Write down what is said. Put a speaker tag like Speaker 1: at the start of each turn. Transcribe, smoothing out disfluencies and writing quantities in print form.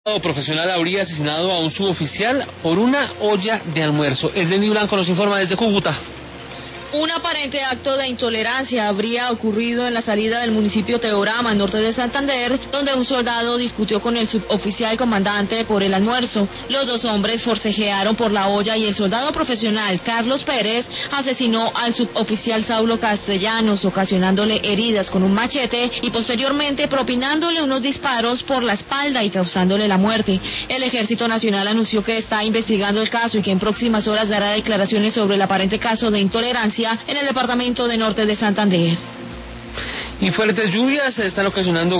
Speaker 1: Profesional habría asesinado a un suboficial por una olla de almuerzo. Esdeni Blanco nos informa desde Cúcuta.
Speaker 2: Un aparente acto de intolerancia habría ocurrido en la salida del municipio Teorama, al norte de Santander, donde un soldado discutió con el suboficial comandante por el almuerzo. Los dos hombres forcejearon por la olla y el soldado profesional Carlos Pérez asesinó al suboficial Saulo Castellanos, ocasionándole heridas con un machete y posteriormente propinándole unos disparos por la espalda y causándole la muerte. El Ejército Nacional anunció que está investigando el caso y que en próximas horas dará declaraciones sobre el aparente caso de intolerancia en el departamento de Norte de Santander.
Speaker 1: Y fuertes lluvias están ocasionando